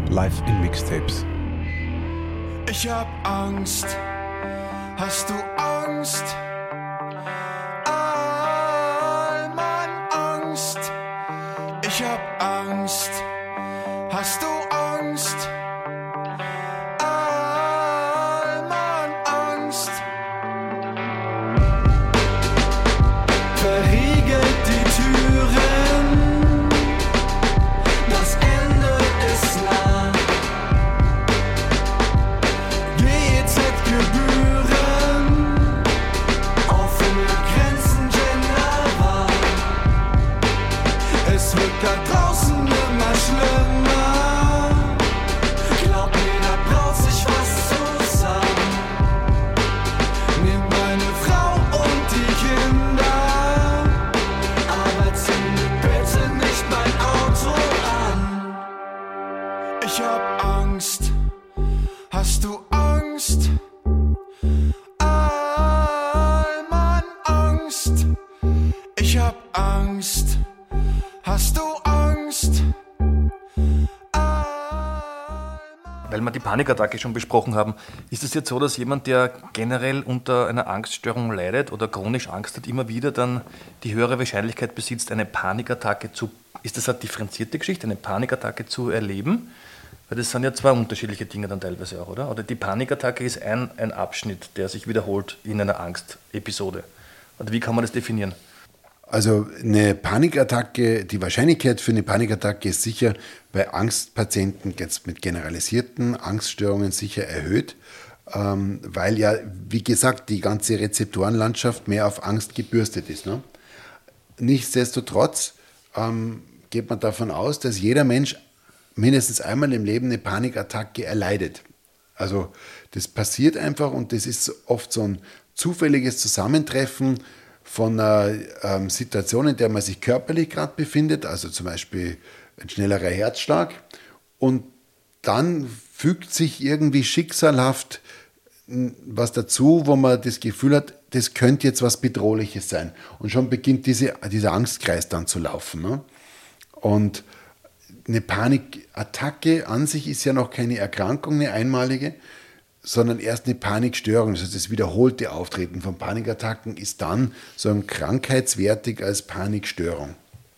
live in Mixtapes. Ich hab Angst, hast du Angst? Mann, Angst. Ich hab Angst, hast du Angst? Mann, Angst. Verriegelt die Türen, das Ende ist nah. GEZ-Gebühren, offene Grenzen, Genderwahl. Es wird da draußen immer schlimmer. Glaub mir, da braut sich was zusammen. Nimm meine Frau und die Kinder, aber zünde bitte nicht mein Auto an. Ich hab Angst, hast du Angst? Mann, Angst. Ich hab Angst, hast du Angst? Weil wir die Panikattacke schon besprochen haben, ist es jetzt so, dass jemand, der generell unter einer Angststörung leidet oder chronisch Angst hat, immer wieder dann die höhere Wahrscheinlichkeit besitzt, eine Panikattacke ist das eine differenzierte Geschichte, eine Panikattacke zu erleben? Weil das sind ja zwei unterschiedliche Dinge dann teilweise auch, oder? Oder die Panikattacke ist ein Abschnitt, der sich wiederholt in einer Angstepisode. Oder wie kann man das definieren? Also eine Panikattacke, die Wahrscheinlichkeit für eine Panikattacke ist sicher bei Angstpatienten jetzt mit generalisierten Angststörungen sicher erhöht, weil ja, wie gesagt, die ganze Rezeptorenlandschaft mehr auf Angst gebürstet ist. Ne? Nichtsdestotrotz geht man davon aus, dass jeder Mensch mindestens einmal im Leben eine Panikattacke erleidet. Also das passiert einfach und das ist oft so ein zufälliges Zusammentreffen von einer Situation, in der man sich körperlich gerade befindet, also zum Beispiel ein schnellerer Herzschlag, und dann fügt sich irgendwie schicksalhaft was dazu, wo man das Gefühl hat, das könnte jetzt was Bedrohliches sein. Und schon beginnt dieser Angstkreis dann zu laufen. Ne? Und eine Panikattacke an sich ist ja noch keine Erkrankung, eine einmalige, sondern erst eine Panikstörung. Also das wiederholte Auftreten von Panikattacken ist dann so krankheitswertig als Panikstörung.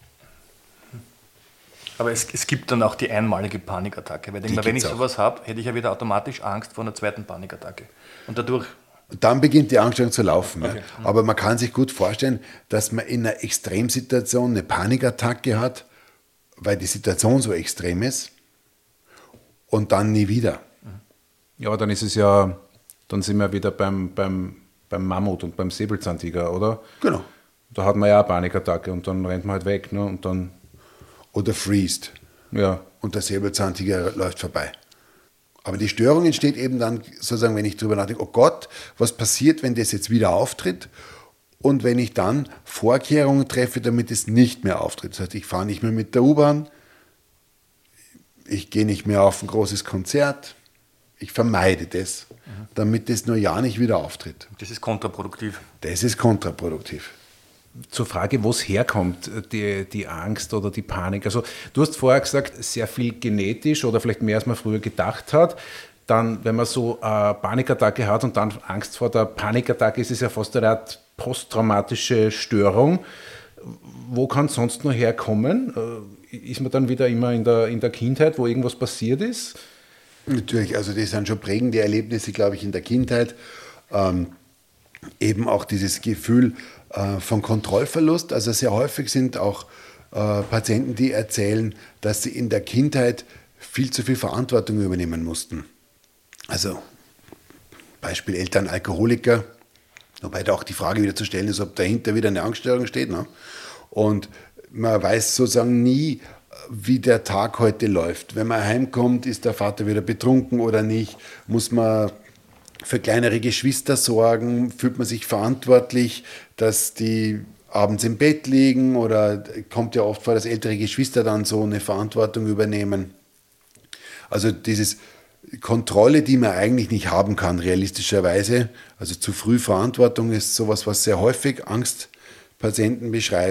Aber es gibt dann auch die einmalige Panikattacke. Weil wenn ich sowas habe, hätte ich ja wieder automatisch Angst vor einer zweiten Panikattacke. Und dadurch... Dann beginnt die Angststörung zu laufen. Okay. Ja. Aber man kann sich gut vorstellen, dass man in einer Extremsituation eine Panikattacke hat, weil die Situation so extrem ist, und dann nie wieder. Ja, dann ist es ja, dann sind wir wieder beim Mammut und beim Säbelzahntiger, oder? Genau. Da hat man ja eine Panikattacke und dann rennt man halt weg. Ne? Und dann, oder freest. ja. Und der Säbelzahntiger läuft vorbei. Aber die Störung entsteht eben dann, sozusagen, wenn ich darüber nachdenke, oh Gott, was passiert, wenn das jetzt wieder auftritt? Und wenn ich dann Vorkehrungen treffe, damit es nicht mehr auftritt. Das heißt, ich fahre nicht mehr mit der U-Bahn, ich gehe nicht mehr auf ein großes Konzert, ich vermeide das, damit das nur ja nicht wieder auftritt. Das ist kontraproduktiv. Das ist kontraproduktiv. Zur Frage, wo es herkommt, die Angst oder die Panik. Also du hast vorher gesagt, sehr viel genetisch oder vielleicht mehr, als man früher gedacht hat. Dann, wenn man so eine Panikattacke hat und dann Angst vor der Panikattacke, ist es ja fast eine Art posttraumatische Störung. Wo kann es sonst noch herkommen? Ist man dann wieder immer in der Kindheit, wo irgendwas passiert ist? Natürlich, also das sind schon prägende Erlebnisse, glaube ich, in der Kindheit. Eben auch dieses Gefühl von Kontrollverlust. Also sehr häufig sind auch Patienten, die erzählen, dass sie in der Kindheit viel zu viel Verantwortung übernehmen mussten. Also Beispiel Eltern Alkoholiker, wobei da auch die Frage wieder zu stellen ist, ob dahinter wieder eine Angststörung steht. Ne? Und man weiß sozusagen nie, wie der Tag heute läuft. Wenn man heimkommt, ist der Vater wieder betrunken oder nicht? Muss man für kleinere Geschwister sorgen? Fühlt man sich verantwortlich, dass die abends im Bett liegen? Oder kommt ja oft vor, dass ältere Geschwister dann so eine Verantwortung übernehmen? Also dieses Kontrolle, die man eigentlich nicht haben kann, realistischerweise. Also zu früh Verantwortung ist sowas, was sehr häufig Angstpatienten beschreiben.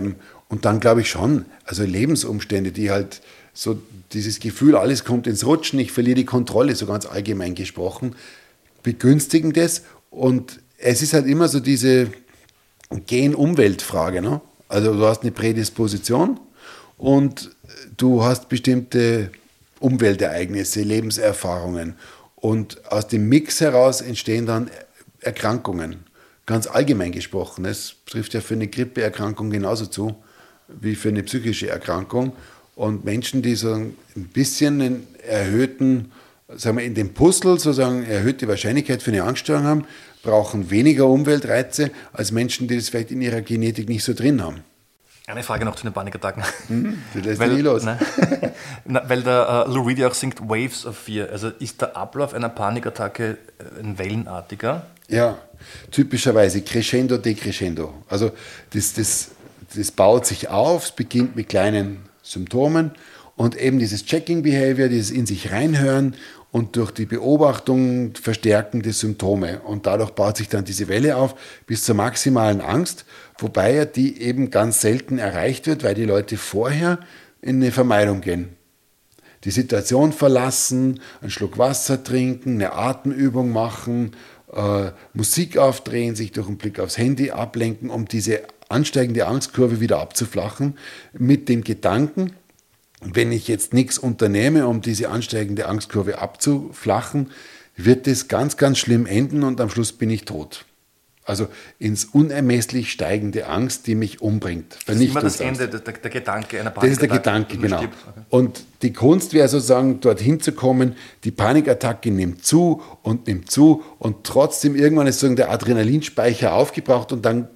Und dann glaube ich schon, also Lebensumstände, die halt so dieses Gefühl, alles kommt ins Rutschen, ich verliere die Kontrolle, so ganz allgemein gesprochen, begünstigen das. Und es ist halt immer so diese Gen-Umwelt-Frage. Ne? Also du hast eine Prädisposition und du hast bestimmte Umweltereignisse, Lebenserfahrungen. Und aus dem Mix heraus entstehen dann Erkrankungen. Ganz allgemein gesprochen. Es trifft ja für eine Grippeerkrankung genauso zu wie für eine psychische Erkrankung. Und Menschen, die so ein bisschen einen erhöhten, sagen wir in dem Puzzle sozusagen erhöhte Wahrscheinlichkeit für eine Angststörung haben, brauchen weniger Umweltreize als Menschen, die das vielleicht in ihrer Genetik nicht so drin haben. Eine Frage noch zu den Panikattacken. Du lässt nie los. Weil der Lou Reed ja auch singt Waves of Fear. Also ist der Ablauf einer Panikattacke ein wellenartiger? Ja, typischerweise crescendo, decrescendo. Also das baut sich auf, es beginnt mit kleinen Symptomen und eben dieses Checking-Behavior, dieses in sich reinhören und durch die Beobachtung verstärken die Symptome. Und dadurch baut sich dann diese Welle auf bis zur maximalen Angst, wobei ja die eben ganz selten erreicht wird, weil die Leute vorher in eine Vermeidung gehen. Die Situation verlassen, einen Schluck Wasser trinken, eine Atemübung machen, Musik aufdrehen, sich durch einen Blick aufs Handy ablenken, um diese ansteigende Angstkurve wieder abzuflachen, mit dem Gedanken, wenn ich jetzt nichts unternehme, um diese ansteigende Angstkurve abzuflachen, wird es ganz, ganz schlimm enden und am Schluss bin ich tot. Also ins unermesslich steigende Angst, die mich umbringt. Das ist immer das Ende, der Gedanke einer Panikattacke. Das ist der Gedanke, genau. Okay. Und die Kunst wäre sozusagen, dorthin zu kommen, die Panikattacke nimmt zu und trotzdem irgendwann ist sozusagen der Adrenalinspeicher aufgebraucht und dann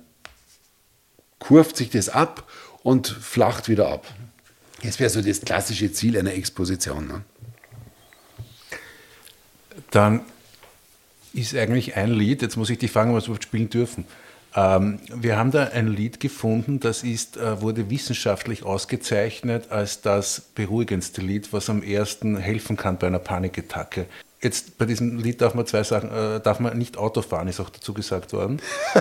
kurvt sich das ab und flacht wieder ab. Das wäre so das klassische Ziel einer Exposition. Ne? Dann ist eigentlich ein Lied, jetzt muss ich dich fragen, was wir spielen dürfen. Wir haben da ein Lied gefunden, das wurde wissenschaftlich ausgezeichnet als das beruhigendste Lied, was am ersten helfen kann bei einer Panikattacke. Jetzt bei diesem Lied darf man zwei Sachen, darf man nicht Auto fahren, ist auch dazu gesagt worden.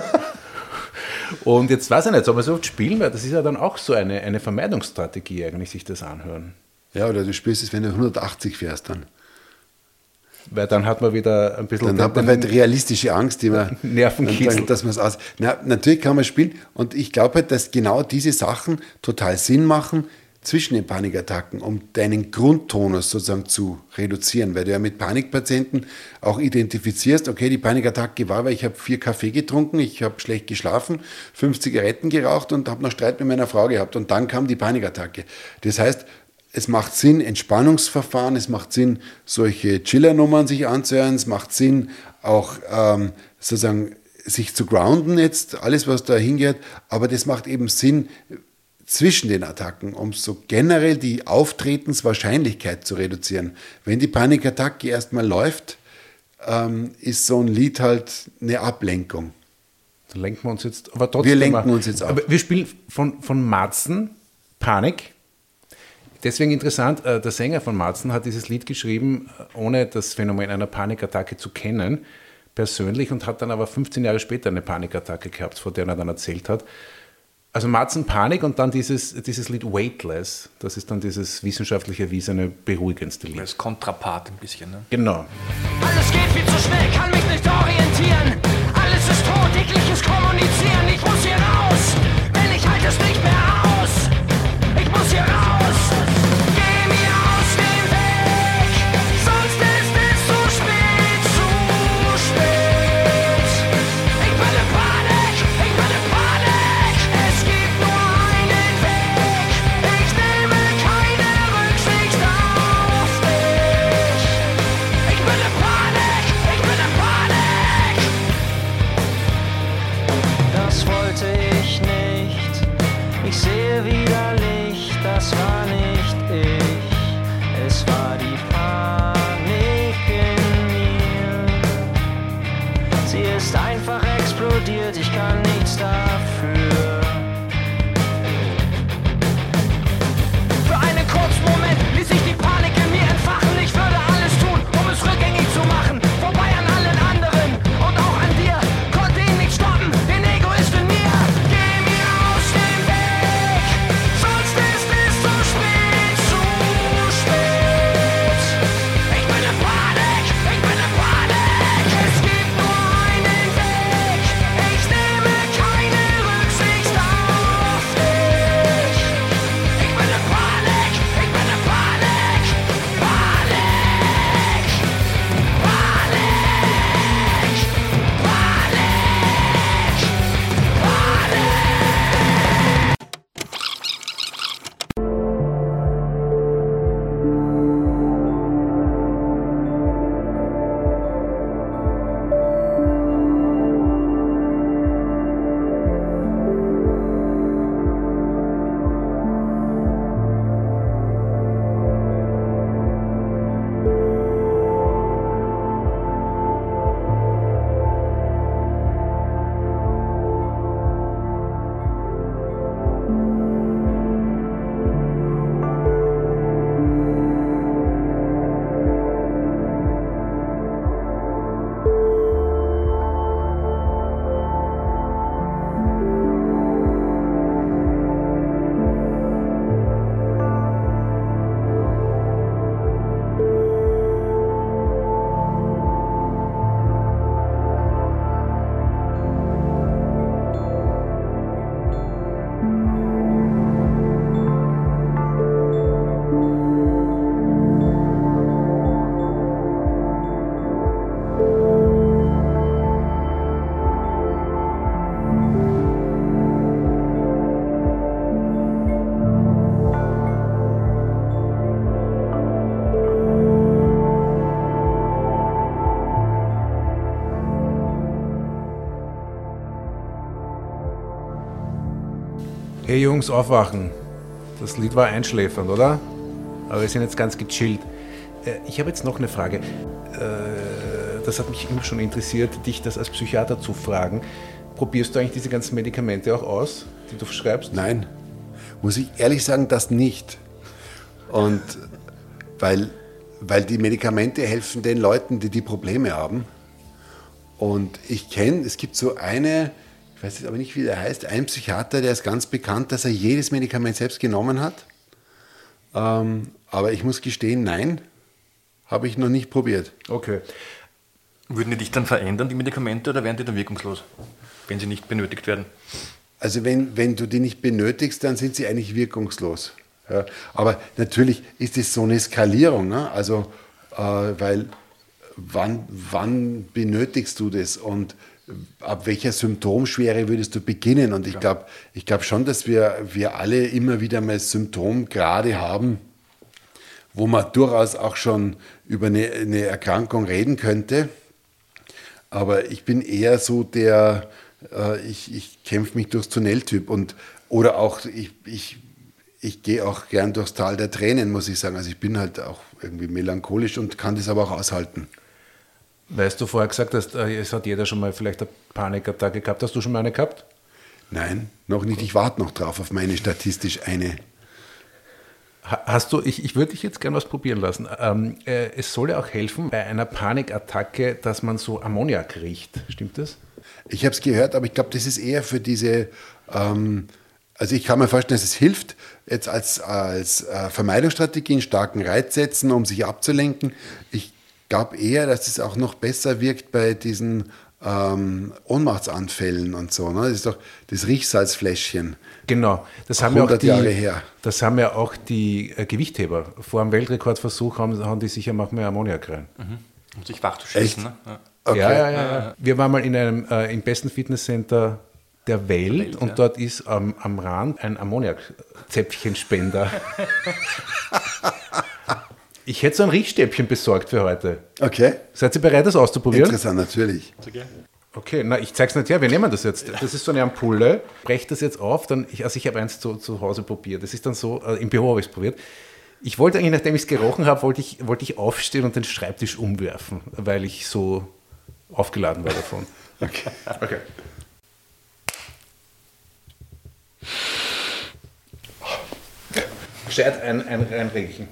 Und jetzt weiß ich nicht, soll man so oft spielen, weil das ist ja dann auch so eine Vermeidungsstrategie eigentlich, sich das anhören. Ja, oder du spielst es, wenn du 180 fährst dann. Weil dann hat man wieder ein bisschen... Dann hat man halt realistische Angst, die man... Nervenkitzel. Dass man es aus... Natürlich kann man spielen und ich glaube halt, dass genau diese Sachen total Sinn machen zwischen den Panikattacken, um deinen Grundtonus sozusagen zu reduzieren, weil du ja mit Panikpatienten auch identifizierst, okay, die Panikattacke war, weil ich habe 4 Kaffee getrunken, ich habe schlecht geschlafen, 5 Zigaretten geraucht und habe noch Streit mit meiner Frau gehabt und dann kam die Panikattacke. Das heißt, es macht Sinn, Entspannungsverfahren, es macht Sinn, solche Chiller-Nummern sich anzuhören, es macht Sinn, auch sozusagen sich zu grounden jetzt, alles was da hingeht, aber das macht eben Sinn zwischen den Attacken, um so generell die Auftretenswahrscheinlichkeit zu reduzieren. Wenn die Panikattacke erstmal läuft, ist so ein Lied halt eine Ablenkung. Da lenken wir uns jetzt, aber trotzdem. Wir lenken uns jetzt ab. Aber wir spielen von Matzen, Panik. Deswegen interessant, der Sänger von Matzen hat dieses Lied geschrieben, ohne das Phänomen einer Panikattacke zu kennen, persönlich, und hat dann aber 15 Jahre später eine Panikattacke gehabt, von der er dann erzählt hat. Also Matzen, Panik und dann dieses Lied Weightless, das ist dann dieses wissenschaftlich erwiesene, beruhigendste Lied. Das Kontrapart ein bisschen, ne? Genau. Alles geht viel zu schnell, kann mich nicht orientieren. Alles ist tot, tägliches Kommunizieren. Ich muss hier raus, denn ich halte es nicht mehr aus. Ich muss hier raus. Geh mir aus dem Weg, sonst ist es zu spät, zu spät. Ich bin in Panik, ich bin in Panik. Es gibt nur einen Weg. Ich nehme keine Rücksicht auf dich. Ich bin in Panik, ich bin in Panik. Das wollte ich nicht. Ich Beziehungsaufwachen. Das Lied war einschläfernd, oder? Aber wir sind jetzt ganz gechillt. Ich habe jetzt noch eine Frage. Das hat mich immer schon interessiert, dich das als Psychiater zu fragen. Probierst du eigentlich diese ganzen Medikamente auch aus, die du verschreibst? Nein, muss ich ehrlich sagen, das nicht. Und weil die Medikamente helfen den Leuten, die Probleme haben. Und es gibt so ich weiß jetzt aber nicht, wie der heißt, ein Psychiater, der ist ganz bekannt, dass er jedes Medikament selbst genommen hat. Aber ich muss gestehen, nein, habe ich noch nicht probiert. Okay. Würden die dich dann verändern, die Medikamente, oder wären die dann wirkungslos, wenn sie nicht benötigt werden? Also wenn du die nicht benötigst, dann sind sie eigentlich wirkungslos. Ja, aber natürlich ist es so eine Skalierung, ne? Also, weil wann benötigst du das und ab welcher Symptomschwere würdest du beginnen? Und ich glaube schon, dass wir alle immer wieder mal Symptomgrade haben, wo man durchaus auch schon über eine Erkrankung reden könnte. Aber ich bin eher so ich kämpfe mich durchs Tunneltyp oder auch ich gehe auch gern durchs Tal der Tränen, muss ich sagen. Also ich bin halt auch irgendwie melancholisch und kann das aber auch aushalten. Weißt du, vorher gesagt hast, es hat jeder schon mal vielleicht eine Panikattacke gehabt. Hast du schon mal eine gehabt? Nein, noch nicht. Ich warte noch drauf auf meine statistisch eine. Hast du, ich würde dich jetzt gerne was probieren lassen. Es soll ja auch helfen bei einer Panikattacke, dass man so Ammoniak riecht. Stimmt das? Ich habe es gehört, aber ich glaube, das ist eher für diese, also ich kann mir vorstellen, dass es hilft, jetzt als Vermeidungsstrategie einen starken Reiz setzen, um sich abzulenken. Ich glaube eher, dass es auch noch besser wirkt bei diesen Ohnmachtsanfällen und so. Ne? Das ist doch das Riechsalzfläschchen. Genau, das haben ja auch die Gewichtheber. Vor dem Weltrekordversuch haben die sicher manchmal Ammoniak rein. Um sich wach zu schießen. Ne? Ja. Okay. Ja. Wir waren mal in einem im besten Fitnesscenter der Welt und dort ist am Rand ein Ammoniakzäpfchenspender. Ich hätte so ein Riechstäbchen besorgt für heute. Okay. Seid ihr bereit, das auszuprobieren? Interessant, natürlich. Okay, na, ich zeig's nicht her, wir nehmen das jetzt. Das ist so eine Ampulle. Brecht das jetzt auf, ich habe eins zu Hause probiert. Das ist dann so, im Büro habe ich es probiert. Ich wollte eigentlich, nachdem ich es gerochen habe, wollte ich aufstehen und den Schreibtisch umwerfen, weil ich so aufgeladen war davon. Okay. Gescheit reinriechen.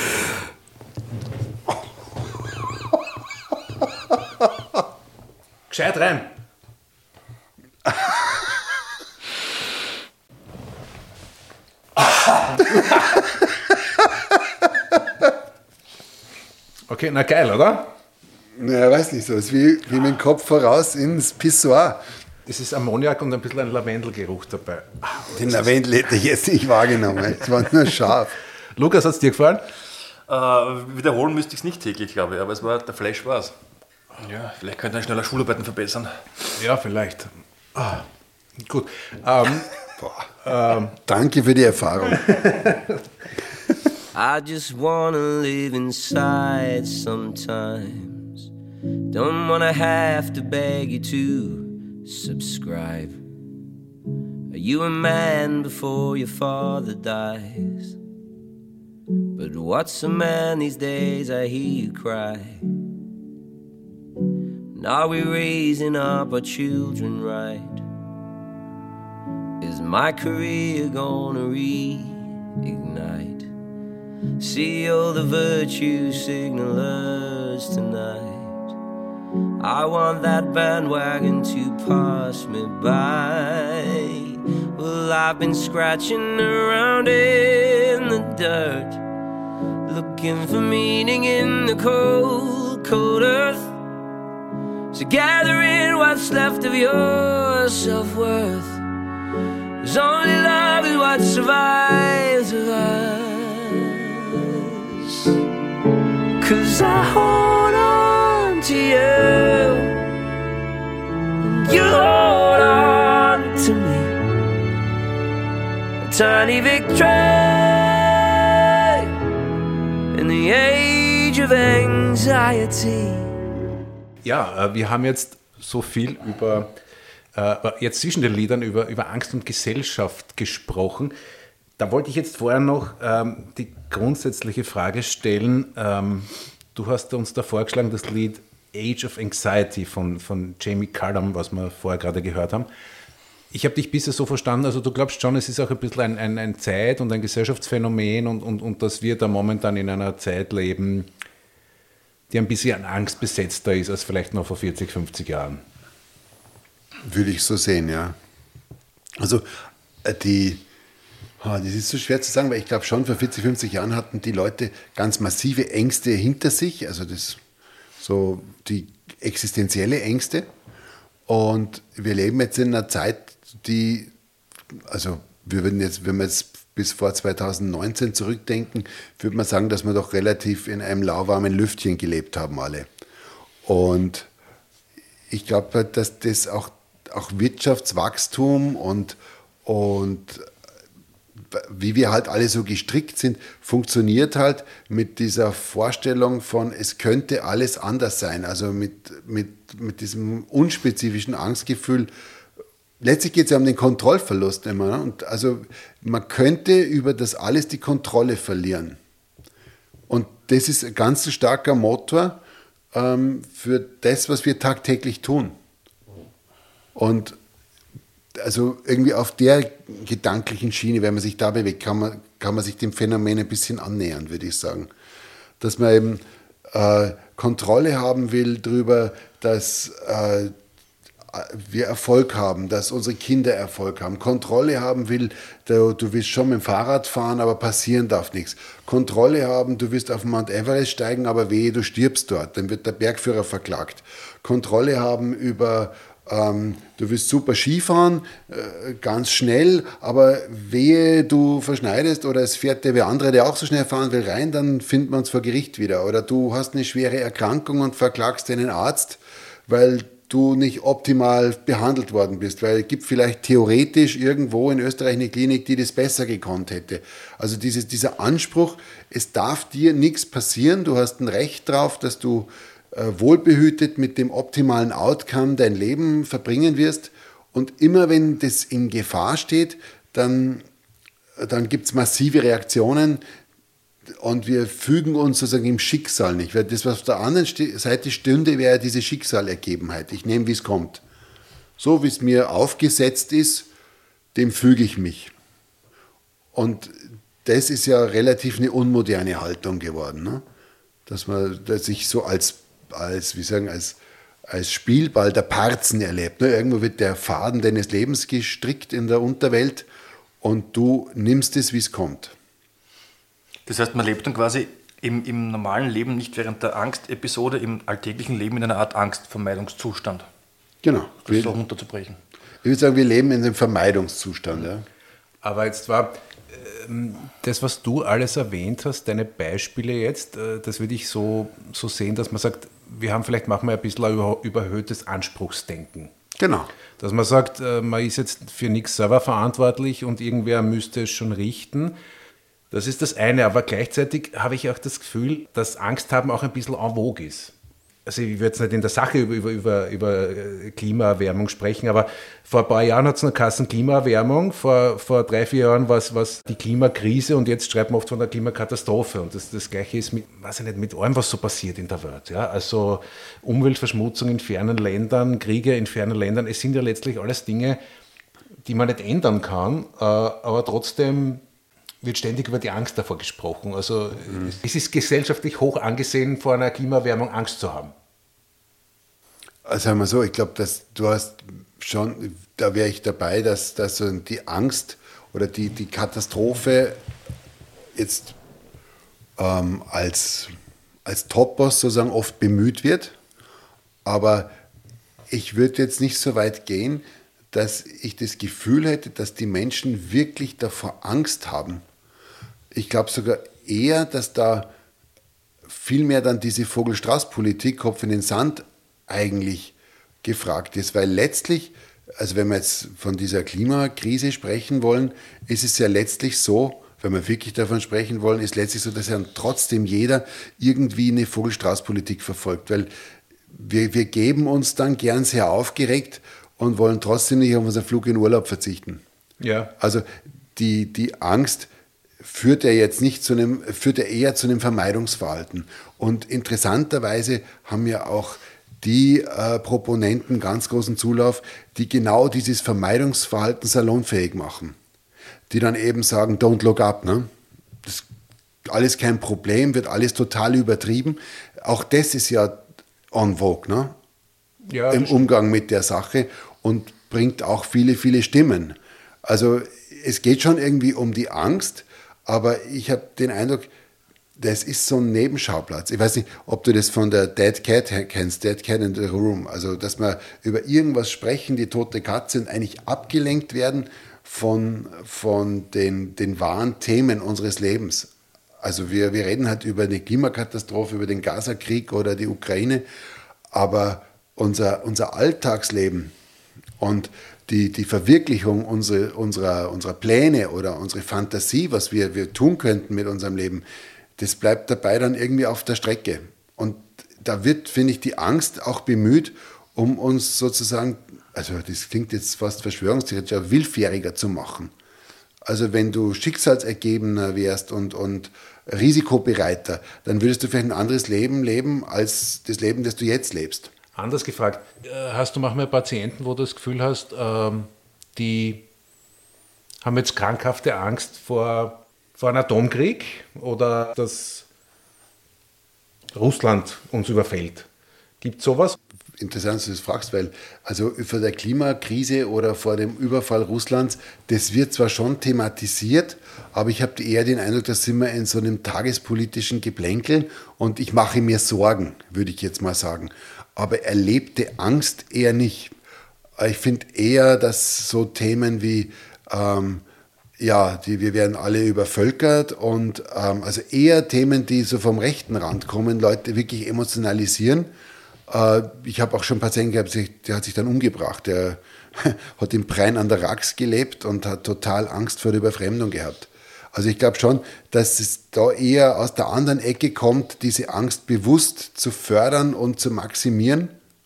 Gescheit rein. Okay, na geil, oder? Naja, weiß nicht so. Es ist wie mit dem Kopf voraus ins Pissoir. Es ist Ammoniak und ein bisschen ein Lavendelgeruch dabei. Den Lavendel hätte ich jetzt nicht wahrgenommen. Es war nur scharf. Lukas, hat es dir gefallen? Wiederholen müsste ich es nicht täglich, glaube ich, aber der Flash war es. Ja, vielleicht könnte er schneller Schularbeiten verbessern. Ja, vielleicht. Gut. Danke für die Erfahrung. I just wanna live inside sometimes. Don't wanna have to beg you to subscribe. Are you a man before your father dies? But what's a man these days? I hear you cry. And are we raising up our children right? Is my career gonna reignite? See all the virtue signalers tonight. I want that bandwagon to pass me by. Well, I've been scratching around in the dirt, looking for meaning in the cold, cold earth. So gather in what's left of your self-worth. 'Cause only love is what survives of us. 'Cause I hold on to you, and you hold on to me. A tiny victory in the age of anxiety. Ja, wir haben jetzt so viel über Jetzt zwischen den Liedern über Angst und Gesellschaft gesprochen. Da wollte ich jetzt vorher noch die grundsätzliche Frage stellen. Du hast uns da vorgeschlagen, das Lied Age of Anxiety von Jamie Cullum, was wir vorher gerade gehört haben. Ich habe dich bisher so verstanden, also du glaubst schon, es ist auch ein bisschen ein Zeit- und ein Gesellschaftsphänomen und dass wir da momentan in einer Zeit leben, die ein bisschen an Angst besetzter ist als vielleicht noch vor 40, 50 Jahren. Würde ich so sehen, ja. Also das ist so schwer zu sagen, weil ich glaube schon, vor 40, 50 Jahren hatten die Leute ganz massive Ängste hinter sich, also das so die existenzielle Ängste. Und wir leben jetzt in einer Zeit, wenn wir jetzt bis vor 2019 zurückdenken, würde man sagen, dass wir doch relativ in einem lauwarmen Lüftchen gelebt haben alle. Und ich glaube, dass das auch Wirtschaftswachstum und wie wir halt alle so gestrickt sind, funktioniert halt mit dieser Vorstellung von, es könnte alles anders sein. Also mit diesem unspezifischen Angstgefühl. Letztlich geht es ja um den Kontrollverlust immer. Und also man könnte über das alles die Kontrolle verlieren. Und das ist ein ganz starker Motor für das, was wir tagtäglich tun. Und also irgendwie auf der gedanklichen Schiene, wenn man sich da bewegt, kann man sich dem Phänomen ein bisschen annähern, würde ich sagen. Dass man eben Kontrolle haben will darüber, dass wir Erfolg haben, dass unsere Kinder Erfolg haben. Kontrolle haben will, du willst schon mit dem Fahrrad fahren, aber passieren darf nichts. Kontrolle haben, du willst auf Mount Everest steigen, aber wehe, du stirbst dort, dann wird der Bergführer verklagt. Kontrolle haben über, du willst super Skifahren, ganz schnell, aber wehe, du verschneidest oder es fährt der andere, der auch so schnell fahren will, rein, dann finden wir uns vor Gericht wieder. Oder du hast eine schwere Erkrankung und verklagst den Arzt, weil du nicht optimal behandelt worden bist, weil es gibt vielleicht theoretisch irgendwo in Österreich eine Klinik, die das besser gekonnt hätte. Also dieser Anspruch, es darf dir nichts passieren, du hast ein Recht drauf, dass du wohlbehütet mit dem optimalen Outcome dein Leben verbringen wirst und immer wenn das in Gefahr steht, dann gibt es massive Reaktionen und wir fügen uns sozusagen im Schicksal nicht. Weil das, was auf der anderen Seite stünde, wäre diese Schicksalergebenheit. Ich nehme, wie es kommt. So, wie es mir aufgesetzt ist, dem füge ich mich. Und das ist ja relativ eine unmoderne Haltung geworden. Ne? Dass sich so als Spielball der Parzen erlebt. Ne? Irgendwo wird der Faden deines Lebens gestrickt in der Unterwelt und du nimmst es, wie es kommt. Das heißt, man lebt dann quasi im normalen Leben nicht während der Angstepisode, im alltäglichen Leben in einer Art Angstvermeidungszustand. Genau. Das so runterzubrechen. Ich würde sagen, wir leben in einem Vermeidungszustand. Ja. Aber jetzt war das, was du alles erwähnt hast, deine Beispiele jetzt, das würde ich so sehen, dass man sagt, machen wir ein bisschen ein überhöhtes Anspruchsdenken. Genau. Dass man sagt, man ist jetzt für nichts selber verantwortlich und irgendwer müsste es schon richten. Das ist das eine, aber gleichzeitig habe ich auch das Gefühl, dass Angst haben auch ein bisschen en vogue ist. Also ich würde jetzt nicht in der Sache über Klimaerwärmung sprechen, aber vor ein paar Jahren hat es noch geheißen Klimaerwärmung, vor 3-4 Jahren war es die Klimakrise und jetzt schreibt man oft von der Klimakatastrophe. Und das Gleiche ist mit allem, was so passiert in der Welt. Ja? Also Umweltverschmutzung in fernen Ländern, Kriege in fernen Ländern, es sind ja letztlich alles Dinge, die man nicht ändern kann, aber trotzdem wird ständig über die Angst davor gesprochen. Also es ist gesellschaftlich hoch angesehen, vor einer Klimaerwärmung Angst zu haben. Also sagen wir so, ich glaube, dass du hast schon, da wäre ich dabei, dass die Angst oder die Katastrophe jetzt als Topos sozusagen oft bemüht wird. Aber ich würde jetzt nicht so weit gehen, dass ich das Gefühl hätte, dass die Menschen wirklich davor Angst haben. Ich glaube sogar eher, dass da viel mehr dann diese Vogel-Strauß-Politik, Kopf in den Sand, eigentlich gefragt ist. Weil letztlich, also wenn wir jetzt von dieser Klimakrise sprechen wollen, ist es ja letztlich so, wenn wir wirklich davon sprechen wollen, ist letztlich so, dass ja trotzdem jeder irgendwie eine Vogel-Strauß-Politik verfolgt. Weil wir geben uns dann gern sehr aufgeregt und wollen trotzdem nicht auf unseren Flug in Urlaub verzichten. Ja. Also die Angst führt ja eher zu einem Vermeidungsverhalten. Und interessanterweise haben ja auch die Proponenten ganz großen Zulauf, die genau dieses Vermeidungsverhalten salonfähig machen. Die dann eben sagen, don't look up. Ne? Das ist alles kein Problem, wird alles total übertrieben. Auch das ist ja en vogue, ne? Ja, Im Umgang mit der Sache und bringt auch viele, viele Stimmen. Also es geht schon irgendwie um die Angst, aber ich habe den Eindruck, das ist so ein Nebenschauplatz. Ich weiß nicht, ob du das von der Dead Cat kennst, Dead Cat in the Room. Also, dass wir über irgendwas sprechen, die tote Katze, und eigentlich abgelenkt werden von den wahren Themen unseres Lebens. Also wir reden halt über eine Klimakatastrophe, über den Gaza-Krieg oder die Ukraine, aber unser Alltagsleben und die Verwirklichung unserer Pläne oder unsere Fantasie, was wir tun könnten mit unserem Leben, das bleibt dabei dann irgendwie auf der Strecke. Und da wird, finde ich, die Angst auch bemüht, um uns sozusagen, also das klingt jetzt fast verschwörungstheoretisch, aber willfähriger zu machen. Also wenn du schicksalsergebener wärst und risikobereiter, dann würdest du vielleicht ein anderes Leben leben als das Leben, das du jetzt lebst. Anders gefragt, hast du manchmal Patienten, wo du das Gefühl hast, die haben jetzt krankhafte Angst vor einem Atomkrieg oder dass Russland uns überfällt? Gibt es sowas? Interessant, dass du das fragst, weil also vor der Klimakrise oder vor dem Überfall Russlands, das wird zwar schon thematisiert, aber ich habe eher den Eindruck, da sind wir in so einem tagespolitischen Geplänkel und ich mache mir Sorgen, würde ich jetzt mal sagen. Aber erlebte Angst eher nicht. Ich finde eher, dass so Themen wie, wir werden alle übervölkert und also eher Themen, die so vom rechten Rand kommen, Leute wirklich emotionalisieren. Ich habe auch schon einen Patienten gehabt, der hat sich dann umgebracht. Der hat im Prein an der Rax gelebt und hat total Angst vor der Überfremdung gehabt. Also ich glaube schon, dass es da eher aus der anderen Ecke kommt, diese Angst bewusst zu fördern und zu maximieren.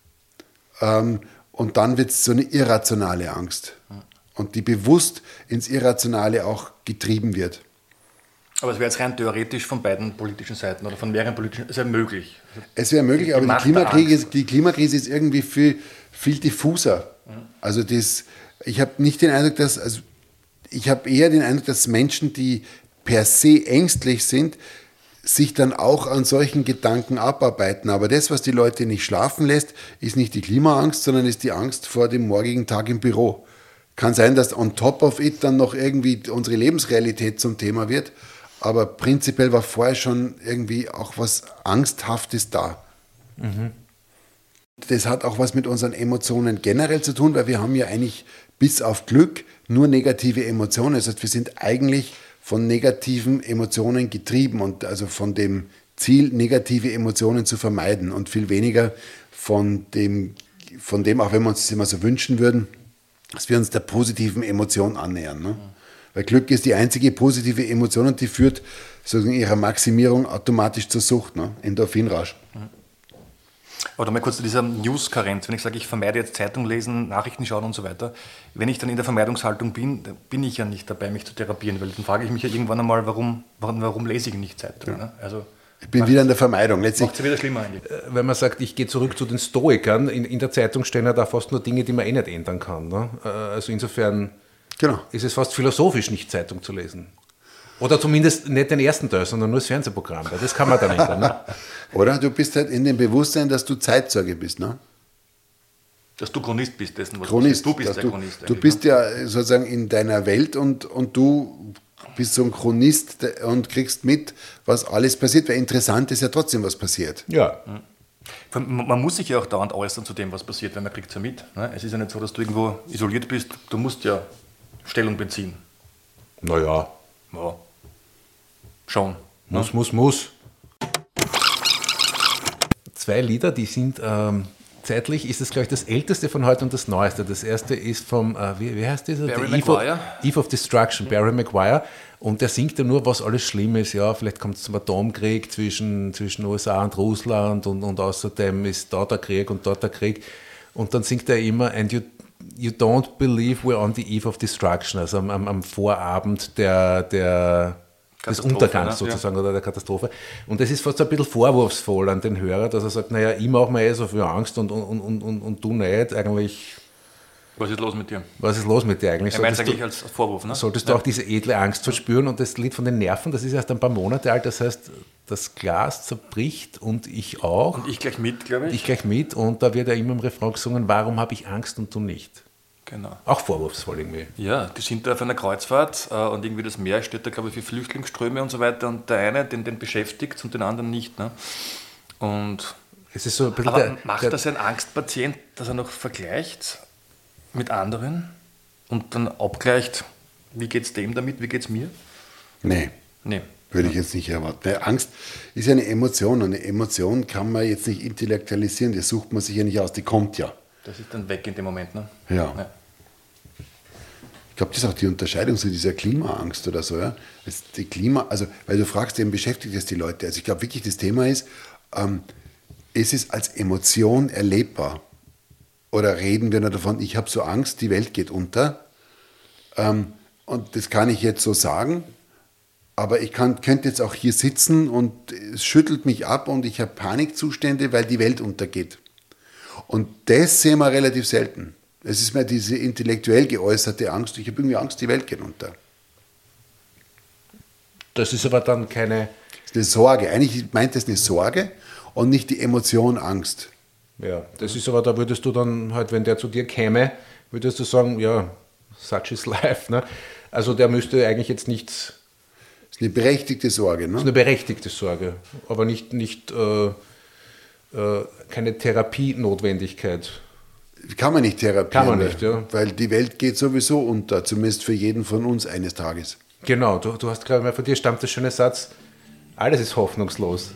Und dann wird es so eine irrationale Angst. Und die bewusst ins Irrationale auch getrieben wird. Aber es wäre jetzt rein theoretisch von beiden politischen Seiten oder von mehreren politischen, es wäre möglich. Es wäre möglich, aber die Klimakrise ist irgendwie viel diffuser. Also ich habe nicht den Eindruck, ich habe eher den Eindruck, dass Menschen, die per se ängstlich sind, sich dann auch an solchen Gedanken abarbeiten. Aber das, was die Leute nicht schlafen lässt, ist nicht die Klimaangst, sondern ist die Angst vor dem morgigen Tag im Büro. Kann sein, dass on top of it dann noch irgendwie unsere Lebensrealität zum Thema wird. Aber prinzipiell war vorher schon irgendwie auch was Angsthaftes da. Mhm. Das hat auch was mit unseren Emotionen generell zu tun, weil wir haben ja eigentlich bis auf Glück nur negative Emotionen. Das heißt, wir sind eigentlich von negativen Emotionen getrieben und also von dem Ziel, negative Emotionen zu vermeiden und viel weniger von dem, auch wenn wir uns das immer so wünschen würden, dass wir uns der positiven Emotion annähern. Ne? Weil Glück ist die einzige positive Emotion und die führt sozusagen ihrer Maximierung automatisch zur Sucht, ne? Endorphinrausch. Oder mal kurz zu dieser News-Karenz. Wenn ich sage, ich vermeide jetzt Zeitung lesen, Nachrichten schauen und so weiter, wenn ich dann in der Vermeidungshaltung bin, dann bin ich ja nicht dabei, mich zu therapieren, weil dann frage ich mich ja irgendwann einmal, warum lese ich nicht Zeitung? Ja. Ne? Also, ich bin wieder in der Vermeidung. Letztlich macht es wieder schlimmer eigentlich. Wenn man sagt, ich gehe zurück zu den Stoikern, in der Zeitung stehen ja da fast nur Dinge, die man nicht ändern kann. Ne? Also insofern ist es fast philosophisch, nicht Zeitung zu lesen. Oder zumindest nicht den ersten Teil, sondern nur das Fernsehprogramm. Weil das kann man dann ändern. Ne? Oder du bist halt in dem Bewusstsein, dass du Zeitzeuge bist. Ne? Dass du Chronist bist dessen, was Chronist, du bist. Der Chronist. Du bist ja sozusagen in deiner Welt und du bist so ein Chronist und kriegst mit, was alles passiert. Weil interessant ist ja trotzdem, was passiert. Ja. Man muss sich ja auch dauernd äußern zu dem, was passiert, weil man kriegt es ja mit. Ne? Es ist ja nicht so, dass du irgendwo isoliert bist. Du musst ja Stellung beziehen. Naja. Ja. Schon. Muss. 2 Lieder, die sind zeitlich, ist das, glaube ich, das älteste von heute und das neueste. Das erste ist vom, wie heißt dieser? Barry Maguire. Eve of Destruction, Barry Maguire. Und der singt ja nur, was alles schlimm ist. Ja, vielleicht kommt es zum Atomkrieg zwischen USA und Russland und außerdem ist da der Krieg und dort der Krieg. Und dann singt er immer, and you You don't believe we're on the eve of destruction, also am Vorabend des Untergangs sozusagen, oder der Katastrophe. Und das ist fast ein bisschen vorwurfsvoll an den Hörer, dass er sagt, naja, ich mache mir so viel Angst und du nicht, eigentlich. Was ist los mit dir? Was ist los mit dir eigentlich? Er meint es eigentlich als Vorwurf, ne? Solltest du auch diese edle Angst verspüren, und das Lied von den Nerven, das ist erst ein paar Monate alt, das heißt, das Glas zerbricht und ich auch. Und ich gleich mit, glaube ich. Ich gleich mit, und da wird ja immer im Refrain gesungen, warum habe ich Angst und du nicht? Genau. Auch vorwurfsvoll irgendwie. Ja, die sind da auf einer Kreuzfahrt und irgendwie das Meer steht da, glaube ich, für Flüchtlingsströme und so weiter, und der eine, den beschäftigt und den anderen nicht. Ne? Und es ist so ein bisschen aber macht das ein Angstpatient, dass er noch vergleicht mit anderen und dann abgleicht, wie geht es dem damit, wie geht es mir? Nee. Würde ich jetzt nicht erwarten. Angst ist ja eine Emotion, und eine Emotion kann man jetzt nicht intellektualisieren, die sucht man sich ja nicht aus, die kommt ja. Das ist dann weg in dem Moment, ne? Ja. Ich glaube, das ist auch die Unterscheidung zu dieser Klimaangst oder so. Ja? Weil du fragst, eben beschäftigt es die Leute. Also ich glaube wirklich, das Thema ist es als Emotion erlebbar? Oder reden wir nur davon, ich habe so Angst, die Welt geht unter? Und das kann ich jetzt so sagen, aber ich könnte jetzt auch hier sitzen und es schüttelt mich ab und ich habe Panikzustände, weil die Welt untergeht. Und das sehen wir relativ selten. Es ist mehr diese intellektuell geäußerte Angst. Ich habe irgendwie Angst, die Welt geht unter. Das ist aber dann keine... Das ist eine Sorge. Eigentlich meint das eine Sorge und nicht die Emotion Angst. Ja, das ist aber, da würdest du dann halt, wenn der zu dir käme, würdest du sagen, ja, such is life. Ne? Also der müsste eigentlich jetzt nichts... Das ist eine berechtigte Sorge. Ne? Das ist eine berechtigte Sorge, aber nicht keine Therapienotwendigkeit. Kann man nicht therapieren. Kann man nicht, ja. Weil die Welt geht sowieso unter, zumindest für jeden von uns eines Tages. Genau, du hast gerade mal, von dir stammt der schöne Satz, alles ist hoffnungslos.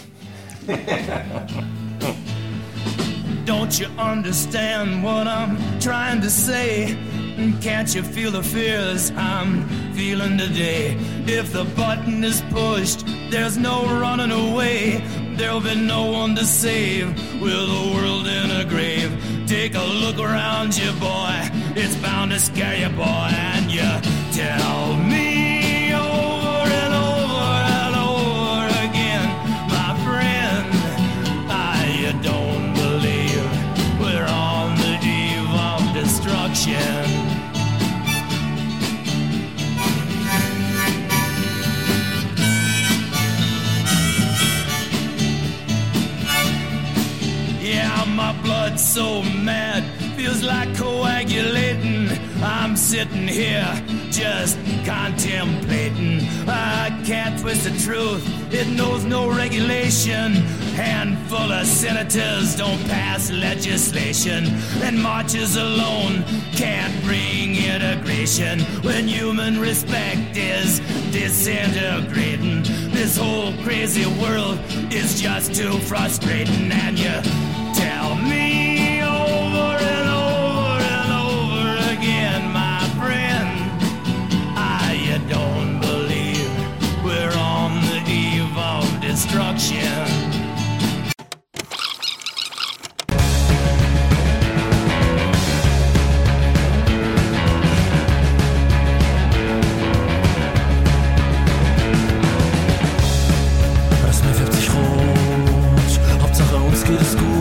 Don't you understand what I'm trying to say? Can't you feel the fears I'm feeling today? If the button is pushed, there's no running away. There'll be no one to save with the world in a grave. Take a look around you, boy. It's bound to scare you, boy. And you tell me over and over and over again, my friend, you don't believe we're on the eve of destruction. My blood's so mad, feels like coagulating. I'm sitting here just contemplating. I can't twist the truth, it knows no regulation. Handful of senators don't pass legislation, and marches alone can't bring integration. When human respect is disintegrating, this whole crazy world is just too frustrating. And you tell me over and over and over again, my friend, you don't believe we're on the eve of destruction. Das Meer färbt sich rot, Hauptsache uns geht es gut.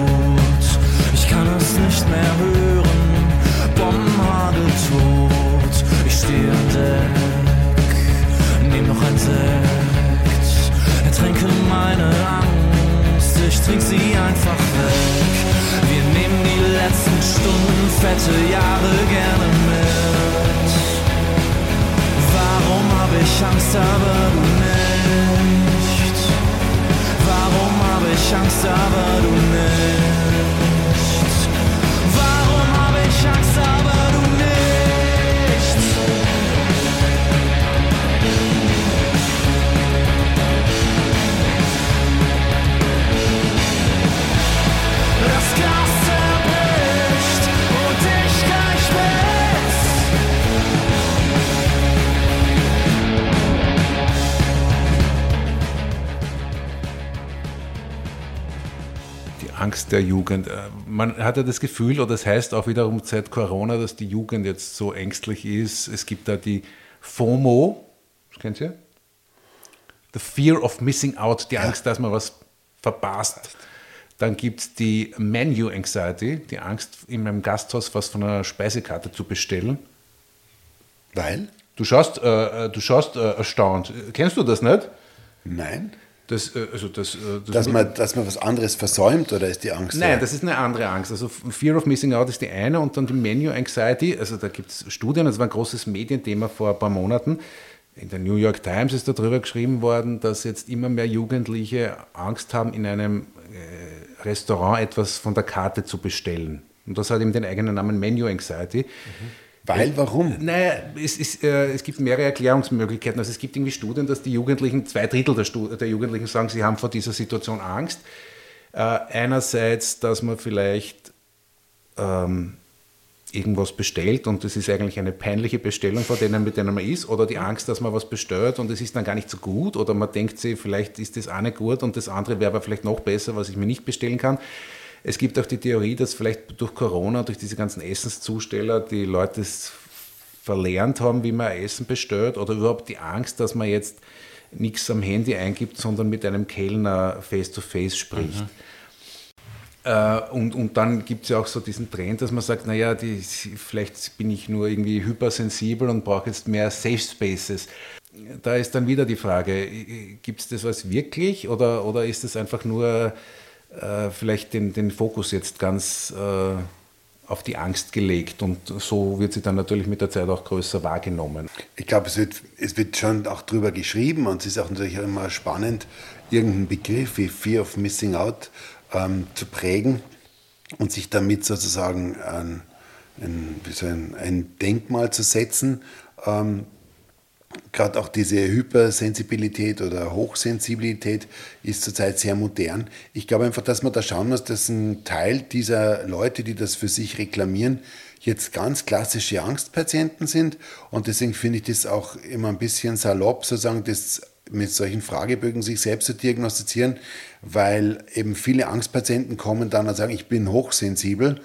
Nicht mehr hören, Bombenhagel tot. Ich stehe an Deck, nehm noch ein Sekt, ertränke meine Angst, ich trink sie einfach weg. Wir nehmen die letzten Stunden, fette Jahre gerne mit. Warum hab ich Angst, aber du nicht? Warum hab ich Angst, aber du nicht? Angst, aber du nicht. Das Glas zerbricht und ich gleich mit. Angst der Jugend. Man hat ja das Gefühl, oder es heißt auch wiederum seit Corona, dass die Jugend jetzt so ängstlich ist. Es gibt da die FOMO, das kennt ihr? The Fear of Missing Out, die Angst, dass man was verpasst. Dann gibt es die Menu Anxiety, die Angst, in meinem Gasthaus was von einer Speisekarte zu bestellen. Weil? Du schaust erstaunt. Kennst du das nicht? Nein. Dass man was anderes versäumt, oder ist die Angst? Nein, das ist eine andere Angst. Also Fear of Missing Out ist die eine und dann die Menu Anxiety. Also da gibt es Studien, das war ein großes Medienthema vor ein paar Monaten. In der New York Times ist darüber geschrieben worden, dass jetzt immer mehr Jugendliche Angst haben, in einem Restaurant etwas von der Karte zu bestellen. Und das hat eben den eigenen Namen Menu Anxiety. Weil, warum? Naja, es gibt mehrere Erklärungsmöglichkeiten. Also es gibt irgendwie Studien, dass die Jugendlichen, 2/3 der Jugendlichen sagen, sie haben vor dieser Situation Angst. Einerseits, dass man vielleicht irgendwas bestellt und das ist eigentlich eine peinliche Bestellung mit denen man ist, oder die Angst, dass man was bestellt und es ist dann gar nicht so gut, oder man denkt sich, vielleicht ist das eine gut und das andere wäre aber vielleicht noch besser, was ich mir nicht bestellen kann. Es gibt auch die Theorie, dass vielleicht durch Corona, durch diese ganzen Essenszusteller, die Leute es verlernt haben, wie man Essen bestellt, oder überhaupt die Angst, dass man jetzt nichts am Handy eingibt, sondern mit einem Kellner face-to-face spricht. Und dann gibt es ja auch so diesen Trend, dass man sagt, naja, vielleicht bin ich nur irgendwie hypersensibel und brauche jetzt mehr Safe Spaces. Da ist dann wieder die Frage, gibt es das was wirklich oder ist es einfach nur vielleicht den Fokus jetzt ganz auf die Angst gelegt und so wird sie dann natürlich mit der Zeit auch größer wahrgenommen. Ich glaube, es wird schon auch drüber geschrieben und es ist auch natürlich immer spannend, irgendeinen Begriff wie Fear of Missing Out zu prägen und sich damit sozusagen ein Denkmal zu setzen. Gerade auch diese Hypersensibilität oder Hochsensibilität ist zurzeit sehr modern. Ich glaube einfach, dass man da schauen muss, dass ein Teil dieser Leute, die das für sich reklamieren, jetzt ganz klassische Angstpatienten sind. Und deswegen finde ich das auch immer ein bisschen salopp, sozusagen das mit solchen Fragebögen sich selbst zu diagnostizieren, weil eben viele Angstpatienten kommen dann und sagen, ich bin hochsensibel.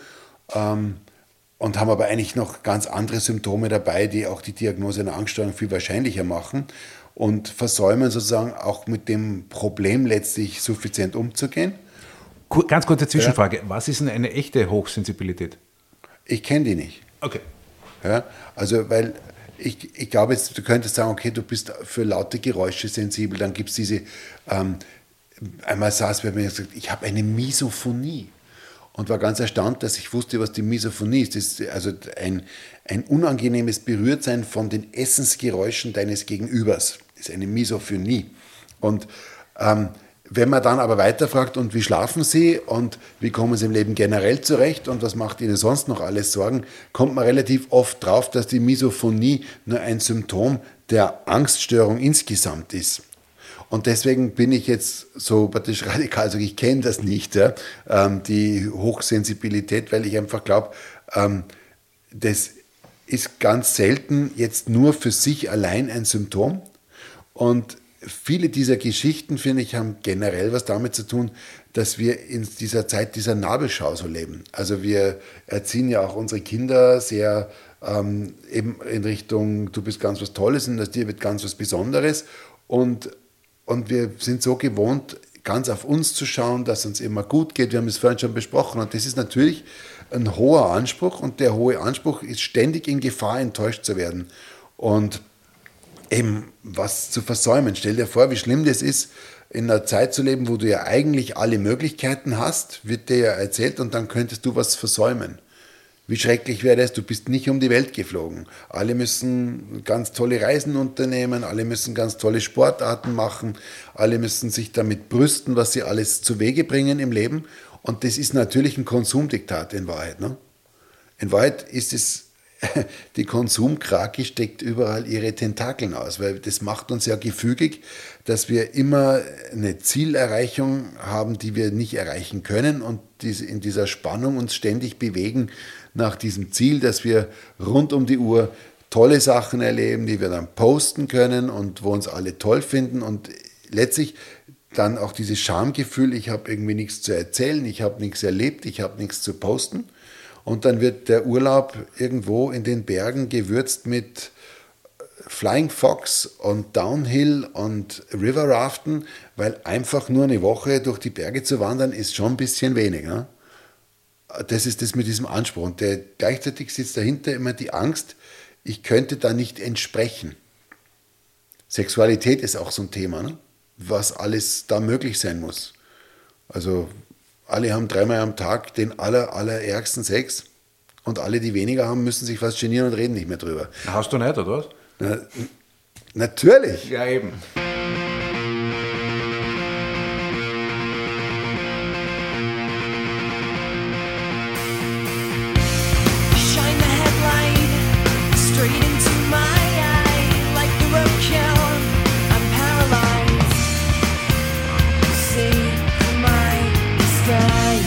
Und haben aber eigentlich noch ganz andere Symptome dabei, die auch die Diagnose einer Angststörung viel wahrscheinlicher machen und versäumen sozusagen auch mit dem Problem letztlich suffizient umzugehen. Ganz kurze Zwischenfrage, was ist denn eine echte Hochsensibilität? Ich kenne die nicht. Okay. Ja, also weil ich glaube jetzt, du könntest sagen, okay, du bist für laute Geräusche sensibel, dann gibt es diese, einmal saß bei mir und gesagt, ich habe eine Misophonie. Und war ganz erstaunt, dass ich wusste, was die Misophonie ist. Das ist also ein unangenehmes Berührtsein von den Essensgeräuschen deines Gegenübers. Das ist eine Misophonie. Und wenn man dann aber weiterfragt, und wie schlafen Sie und wie kommen Sie im Leben generell zurecht und was macht Ihnen sonst noch alles Sorgen, kommt man relativ oft drauf, dass die Misophonie nur ein Symptom der Angststörung insgesamt ist. Und deswegen bin ich jetzt so praktisch radikal, also ich kenne das nicht, ja, die Hochsensibilität, weil ich einfach glaube, das ist ganz selten jetzt nur für sich allein ein Symptom. Und viele dieser Geschichten, finde ich, haben generell was damit zu tun, dass wir in dieser Zeit dieser Nabelschau so leben. Also wir erziehen ja auch unsere Kinder sehr eben in Richtung, du bist ganz was Tolles und aus dir wird ganz was Besonderes. Und wir sind so gewohnt, ganz auf uns zu schauen, dass uns immer gut geht. Wir haben es vorhin schon besprochen. Und das ist natürlich ein hoher Anspruch. Und der hohe Anspruch ist ständig in Gefahr, enttäuscht zu werden. Und eben was zu versäumen. Stell dir vor, wie schlimm das ist, in einer Zeit zu leben, wo du ja eigentlich alle Möglichkeiten hast, wird dir ja erzählt, und dann könntest du was versäumen. Wie schrecklich wäre das, du bist nicht um die Welt geflogen. Alle müssen ganz tolle Reisen unternehmen, alle müssen ganz tolle Sportarten machen, alle müssen sich damit brüsten, was sie alles zu Wege bringen im Leben. Und das ist natürlich ein Konsumdiktat in Wahrheit. Ne? In Wahrheit ist es, die Konsumkrake steckt überall ihre Tentakeln aus, weil das macht uns ja gefügig, dass wir immer eine Zielerreichung haben, die wir nicht erreichen können und in dieser Spannung uns ständig bewegen nach diesem Ziel, dass wir rund um die Uhr tolle Sachen erleben, die wir dann posten können und wo uns alle toll finden. Und letztlich dann auch dieses Schamgefühl, ich habe irgendwie nichts zu erzählen, ich habe nichts erlebt, ich habe nichts zu posten. Und dann wird der Urlaub irgendwo in den Bergen gewürzt mit Flying Fox und Downhill und River Raften, weil einfach nur eine Woche durch die Berge zu wandern, ist schon ein bisschen wenig. Ne? Das ist das mit diesem Anspruch. Und gleichzeitig sitzt dahinter immer die Angst, ich könnte da nicht entsprechen. Sexualität ist auch so ein Thema, ne? Was alles da möglich sein muss. Also alle haben 3-mal am Tag den allerärgsten Sex und alle, die weniger haben, müssen sich fast genieren und reden nicht mehr drüber. Hast du nicht, oder was? Natürlich. Ja, eben. Shine the headlight straight into my eye like the roadkill. I'm paralyzed. See my disguise.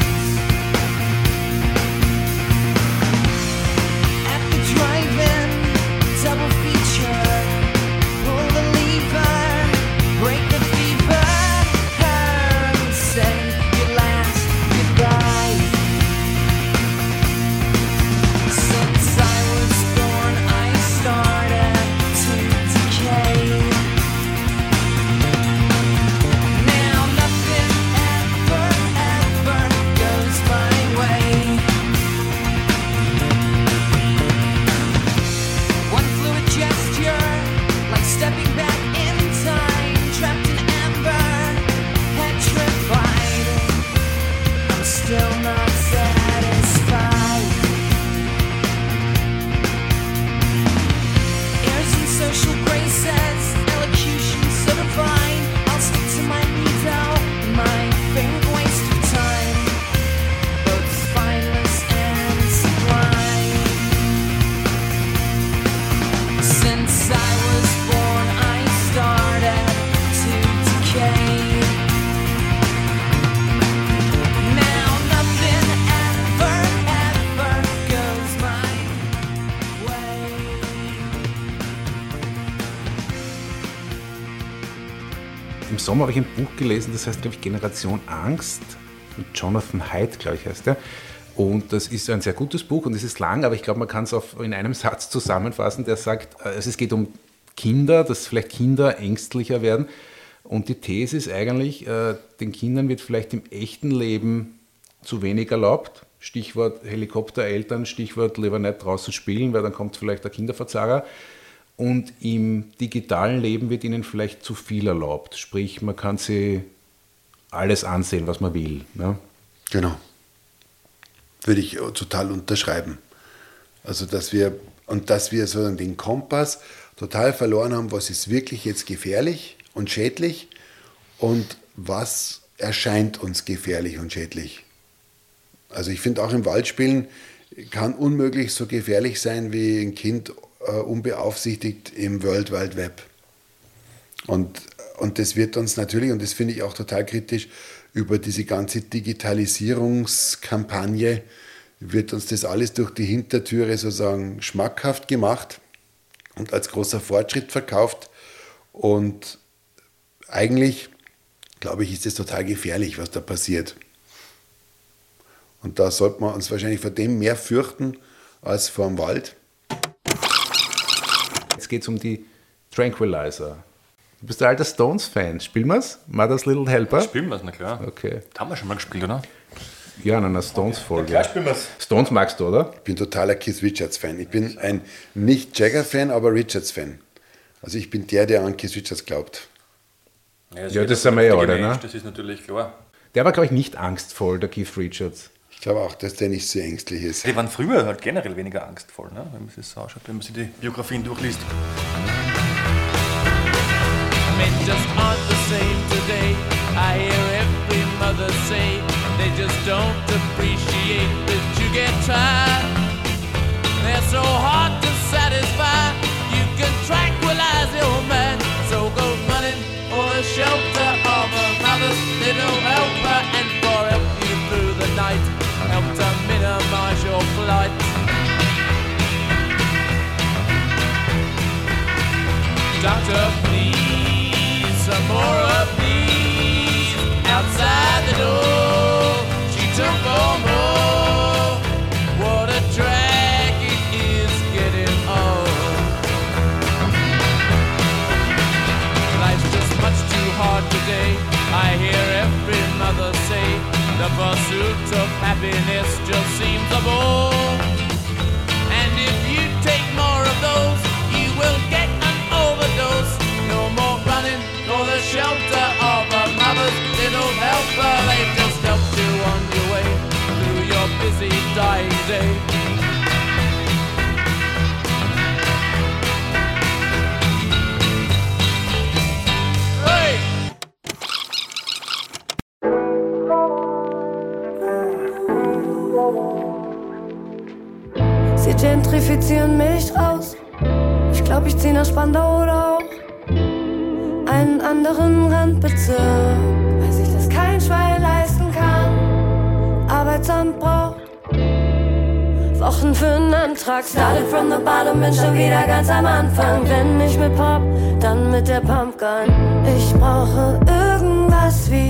At the drive-in double feature, pull the lever, break the fever, and say your last goodbye. Since I was born, I started to decay. Now nothing ever goes my way. One fluid gesture, like stepping back in time, trapped in amber, petrified. I'm still not satisfied. Airs and social graces, elocution so divine. I'll stick to my needle, my favorite waste of time, both spineless and sublime. Since I was born, I started to decay. Now nothing ever goes my way. Im Sommer habe ich ein Buch gelesen, das heißt, glaube ich, Generation Angst. Mit Jonathan Haidt, glaube ich, heißt der. Und das ist ein sehr gutes Buch und es ist lang, aber ich glaube, man kann es in einem Satz zusammenfassen, der sagt, also es geht um Kinder, dass vielleicht Kinder ängstlicher werden. Und die These ist eigentlich, den Kindern wird vielleicht im echten Leben zu wenig erlaubt. Stichwort Helikoptereltern, Stichwort lieber nicht draußen spielen, weil dann kommt vielleicht der Kinderverzahrer. Und im digitalen Leben wird ihnen vielleicht zu viel erlaubt. Sprich, man kann sie alles ansehen, was man will. Ne? Genau. Würde ich total unterschreiben. Also, dass wir sozusagen den Kompass total verloren haben, was ist wirklich jetzt gefährlich und schädlich und was erscheint uns gefährlich und schädlich. Also ich finde auch im Waldspielen kann unmöglich so gefährlich sein wie ein Kind unbeaufsichtigt im World Wide Web. Und das wird uns natürlich, und das finde ich auch total kritisch, über diese ganze Digitalisierungskampagne wird uns das alles durch die Hintertüre sozusagen schmackhaft gemacht und als großer Fortschritt verkauft. Und eigentlich, glaube ich, ist es total gefährlich, was da passiert. Und da sollte man uns wahrscheinlich vor dem mehr fürchten als vor dem Wald. Jetzt geht es um die Tranquilizer. Du bist ein alter Stones-Fan. Spielen wir es? Mother's Little Helper? Spielen wir es, na klar. Okay. Das haben wir schon mal gespielt, oder? Ja, in einer Stones-Folge. Ja, klar spielen wir es. Stones magst du, oder? Ich bin totaler Keith Richards-Fan. Ich bin ein nicht Jagger-Fan, aber Richards-Fan. Also ich bin der an Keith Richards glaubt. Ja, das sind wir ja alle, ne? Das ist natürlich klar. Der war, glaube ich, nicht angstvoll, der Keith Richards. Ich glaube auch, dass der nicht so ängstlich ist. Die waren früher halt generell weniger angstvoll, ne? Wenn man sich das anschaut, wenn man sich die Biografien durchliest. Men just aren't the same today. I hear every mother say they just don't appreciate that you get tired. They're so hard to satisfy. You can tranquilize your mind. So go running for the shelter of a mother's little helper, and for help you through the night, help to minimize your flight. Doctor, please, some more of these. The pursuit of happiness just seems a bore. And if you take more of those, you will get an overdose. No more running for the shelter of a mother's little helper. They just helped you on your way through your busy dying day. Sie gentrifizieren mich raus. Ich glaub, ich zieh nach Spandau oder auch einen anderen Randbezirk, weil sich das kein Schwein leisten kann. Arbeitsamt braucht Wochen für einen Antrag. Started from the bottom, bin schon wieder ganz am Anfang. Wenn nicht mit Pop, dann mit der Pumpgun. Ich brauche irgendwas wie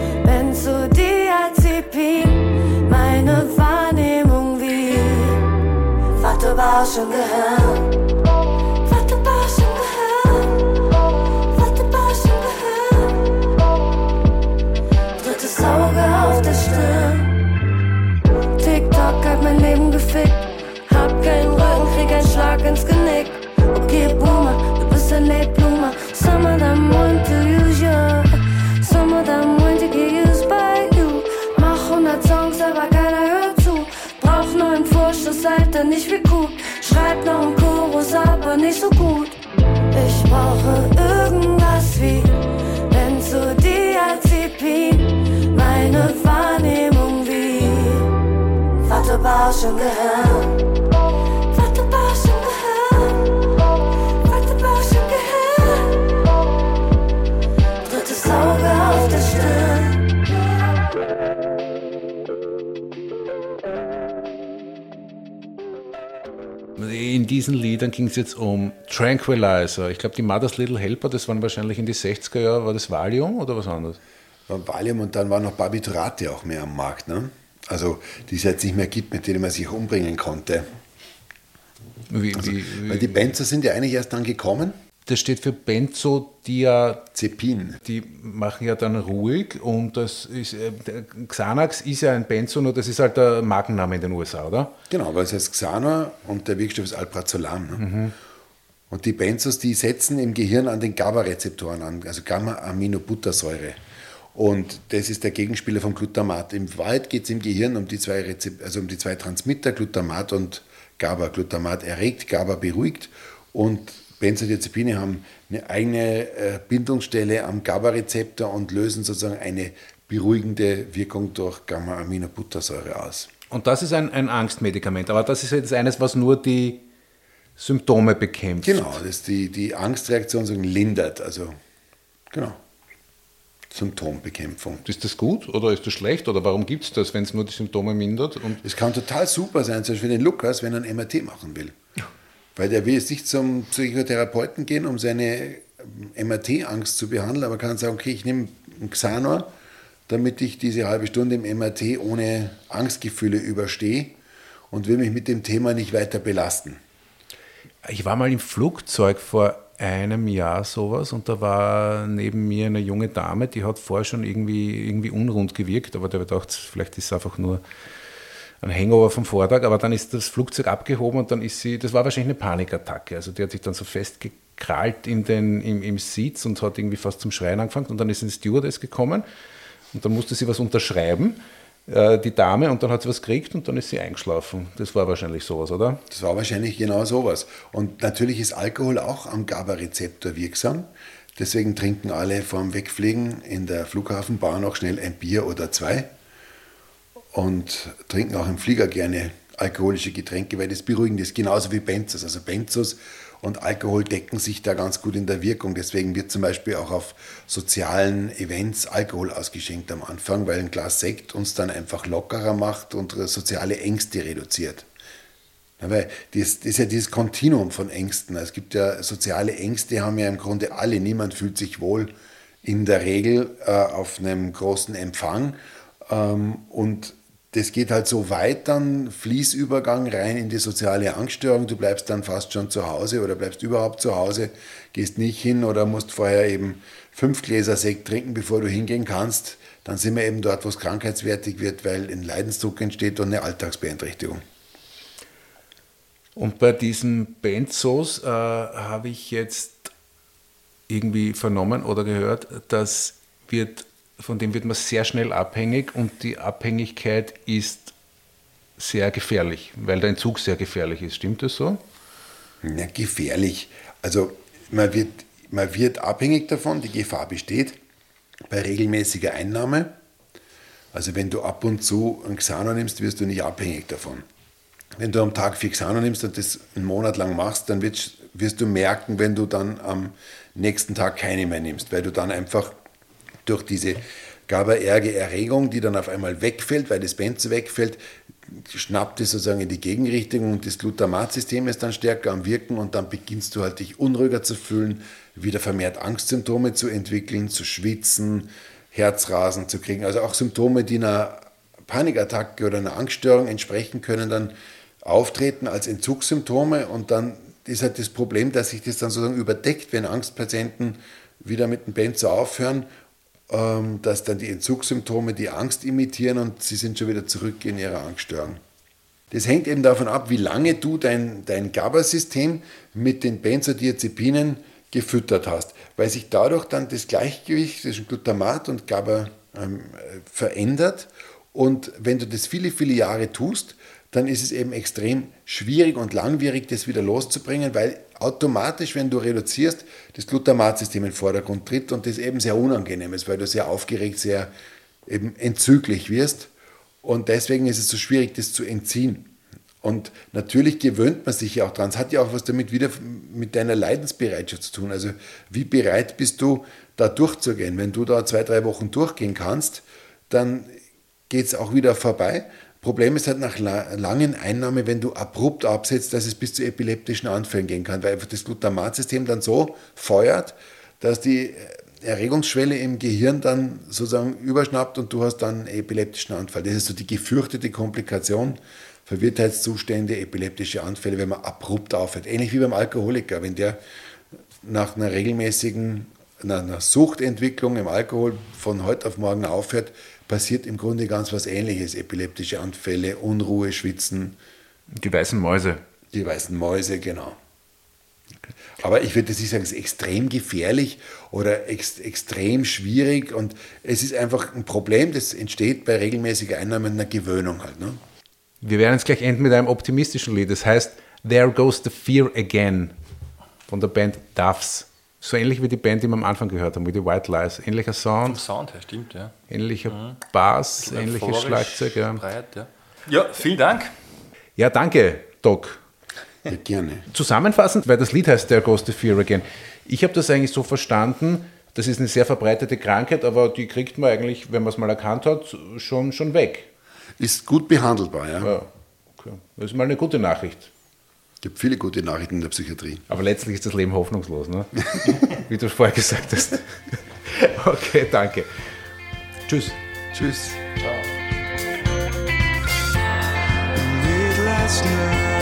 Benzodiazepin. Meine Wahrnehmung wie Wattebausch im Gehirn. Wattebausch im Gehirn. Wattebausch im Gehirn. Drittes Auge auf der Stirn. TikTok hat mein Leben gefickt. Hab keinen Rücken, krieg einen Schlag ins Genick. Okay, Boomer, du bist ein Late Bloomer. Some of them want to use you. Some of them want to get used by you. Mach 100 Songs, aber keiner hört zu. Brauch nur einen Vorschuss, Alter, nicht wie Kuh. Schreib noch einen Chorus, aber nicht so gut. Ich brauche irgendwas wie Benzodiazepin. Meine Wahrnehmung wie Wattebausch im Gehirn. Wattebausch im Gehirn. Wattebausch im Gehirn. Drittes Auge auf der Stirn. In diesen Liedern ging es jetzt um Tranquilizer. Ich glaube, die Mother's Little Helper, das waren wahrscheinlich in die 60er Jahre. War das Valium oder was anderes? War Valium und dann war noch Barbiturate auch mehr am Markt. Ne? Also die es jetzt nicht mehr gibt, mit denen man sich umbringen konnte. Weil die Benzos sind ja eigentlich erst dann gekommen. Das steht für Benzodiazepin. Zepin. Die machen ja dann ruhig und das ist, Xanax ist ja ein Benzo, nur das ist halt der Markenname in den USA, oder? Genau, weil es heißt Xana und der Wirkstoff ist Alprazolam. Ne? Mhm. Und die Benzos, die setzen im Gehirn an den GABA-Rezeptoren an, also Gamma-Aminobuttersäure. Und das ist der Gegenspieler vom Glutamat. Im Wahrheit geht es im Gehirn um die zwei Transmitter, Glutamat und GABA. Glutamat erregt, GABA beruhigt und Benzodiazepine haben eine eigene Bindungsstelle am GABA-Rezeptor und lösen sozusagen eine beruhigende Wirkung durch Gamma-Aminobuttersäure aus. Und das ist ein Angstmedikament, aber das ist jetzt eines, was nur die Symptome bekämpft. Genau, das die Angstreaktion sozusagen lindert, also genau, Symptombekämpfung. Ist das gut oder ist das schlecht oder warum gibt es das, wenn es nur die Symptome mindert? Es kann total super sein, zum Beispiel für den Lukas, wenn er ein MRT machen will. Weil der will jetzt nicht zum Psychotherapeuten gehen, um seine MRT-Angst zu behandeln, aber kann sagen, okay, ich nehme einen Xanor, damit ich diese halbe Stunde im MRT ohne Angstgefühle überstehe und will mich mit dem Thema nicht weiter belasten. Ich war mal im Flugzeug vor einem Jahr sowas und da war neben mir eine junge Dame, die hat vorher schon irgendwie unrund gewirkt, aber der hat gedacht, vielleicht ist es einfach nur ein Hangover vom Vortag, aber dann ist das Flugzeug abgehoben und dann ist sie, das war wahrscheinlich eine Panikattacke, also die hat sich dann so festgekrallt im Sitz und hat irgendwie fast zum Schreien angefangen und dann ist eine Stewardess gekommen und dann musste sie was unterschreiben, die Dame, und dann hat sie was gekriegt und dann ist sie eingeschlafen. Das war wahrscheinlich sowas, oder? Das war wahrscheinlich genau sowas. Und natürlich ist Alkohol auch am GABA-Rezeptor wirksam, deswegen trinken alle vorm Wegfliegen in der Flughafenbahn auch schnell ein Bier oder zwei. Und trinken auch im Flieger gerne alkoholische Getränke, weil das beruhigend ist, genauso wie Benzos. Also Benzos und Alkohol decken sich da ganz gut in der Wirkung. Deswegen wird zum Beispiel auch auf sozialen Events Alkohol ausgeschenkt am Anfang, weil ein Glas Sekt uns dann einfach lockerer macht und soziale Ängste reduziert. Ja, weil das ist ja dieses Kontinuum von Ängsten. Es gibt ja soziale Ängste, haben ja im Grunde alle. Niemand fühlt sich wohl in der Regel auf einem großen Empfang. Und das geht halt so weit dann, Fließübergang rein in die soziale Angststörung. Du bleibst dann fast schon zu Hause oder bleibst überhaupt zu Hause, gehst nicht hin oder musst vorher eben 5 Gläser Sekt trinken, bevor du hingehen kannst. dann sind wir eben dort, wo es krankheitswertig wird, weil ein Leidensdruck entsteht und eine Alltagsbeeinträchtigung. Und bei diesen Benzos habe ich jetzt irgendwie vernommen oder gehört, von dem wird man sehr schnell abhängig und die Abhängigkeit ist sehr gefährlich, weil der Entzug sehr gefährlich ist. Stimmt das so? Ja, gefährlich. Also man wird abhängig davon, die Gefahr besteht bei regelmäßiger Einnahme. Also wenn du ab und zu ein Xano nimmst, wirst du nicht abhängig davon. Wenn du am Tag 4 Xano nimmst und das einen Monat lang machst, dann wirst du merken, wenn du dann am nächsten Tag keine mehr nimmst, weil du dann einfach durch diese GABAerge Erregung, die dann auf einmal wegfällt, weil das Benzo wegfällt, schnappt es sozusagen in die Gegenrichtung und das Glutamatsystem ist dann stärker am Wirken und dann beginnst du halt dich unruhiger zu fühlen, wieder vermehrt Angstsymptome zu entwickeln, zu schwitzen, Herzrasen zu kriegen. Also auch Symptome, die einer Panikattacke oder einer Angststörung entsprechen, können dann auftreten als Entzugssymptome und dann ist halt das Problem, dass sich das dann sozusagen überdeckt, wenn Angstpatienten wieder mit dem Benzo aufhören, dass dann die Entzugssymptome die Angst imitieren und sie sind schon wieder zurück in ihrer Angststörung. Das hängt eben davon ab, wie lange du dein GABA-System mit den Benzodiazepinen gefüttert hast, weil sich dadurch dann das Gleichgewicht zwischen Glutamat und GABA verändert und wenn du das viele, viele Jahre tust, dann ist es eben extrem schwierig und langwierig, das wieder loszubringen, weil automatisch, wenn du reduzierst, das Glutamatsystem in den Vordergrund tritt und das eben sehr unangenehm ist, weil du sehr aufgeregt, sehr eben entzüglich wirst und deswegen ist es so schwierig, das zu entziehen. Und natürlich gewöhnt man sich ja auch dran. Es hat ja auch was damit wieder mit deiner Leidensbereitschaft zu tun. Also wie bereit bist du, da durchzugehen? Wenn du da 2-3 Wochen durchgehen kannst, dann geht es auch wieder vorbei. Problem ist halt nach langen Einnahme, wenn du abrupt absetzt, dass es bis zu epileptischen Anfällen gehen kann, weil einfach das Glutamatsystem dann so feuert, dass die Erregungsschwelle im Gehirn dann sozusagen überschnappt und du hast dann einen epileptischen Anfall. Das ist so die gefürchtete Komplikation, Verwirrtheitszustände, epileptische Anfälle, wenn man abrupt aufhört. Ähnlich wie beim Alkoholiker, wenn der nach einer regelmäßigen einer Suchtentwicklung im Alkohol von heute auf morgen aufhört, passiert im Grunde ganz was Ähnliches. Epileptische Anfälle, Unruhe, Schwitzen. Die weißen Mäuse. Die weißen Mäuse, genau. Aber ich würde nicht sagen, es ist extrem gefährlich oder extrem schwierig und es ist einfach ein Problem, das entsteht bei regelmäßiger Einnahme einer Gewöhnung halt. Ne? Wir werden jetzt gleich enden mit einem optimistischen Lied. Das heißt There Goes the Fear Again von der Band Doves. So ähnlich wie die Band, die wir am Anfang gehört haben, wie die White Lies. Ähnlicher Sound. Vom Sound her, stimmt, ja. Ähnlicher Bass, ähnliches Schlagzeug. Ja. Breit, ja. Ja, vielen Dank. Ja, danke, Doc. Ja, gerne. Zusammenfassend, weil das Lied heißt There Goes the Fear Again. Ich habe das eigentlich so verstanden, das ist eine sehr verbreitete Krankheit, aber die kriegt man eigentlich, wenn man es mal erkannt hat, schon weg. Ist gut behandelbar, ja. Ja, okay. Das ist mal eine gute Nachricht. Es gibt viele gute Nachrichten in der Psychiatrie. Aber letztlich ist das Leben hoffnungslos, ne? Wie du vorher gesagt hast. Okay, danke. Tschüss. Tschüss. Late last night